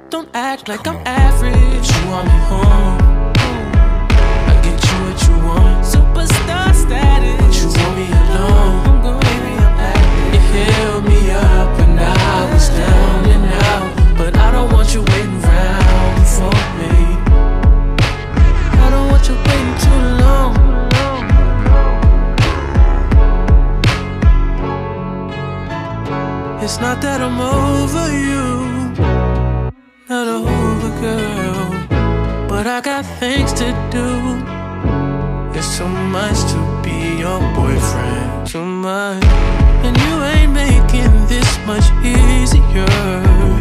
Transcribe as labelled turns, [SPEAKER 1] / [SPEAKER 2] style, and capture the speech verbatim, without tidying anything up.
[SPEAKER 1] Don't act like I'm average. You want me home, I get you what you want. Superstar status, but you want me alone. Baby, I'm acting. You held me up when I was down and out, but I don't want you waiting around for me. I don't want you waiting too long. It's not that I'm over you, not over, girl, but I got things to do. It's too much to be your boyfriend, too much. And you ain't making this much easier.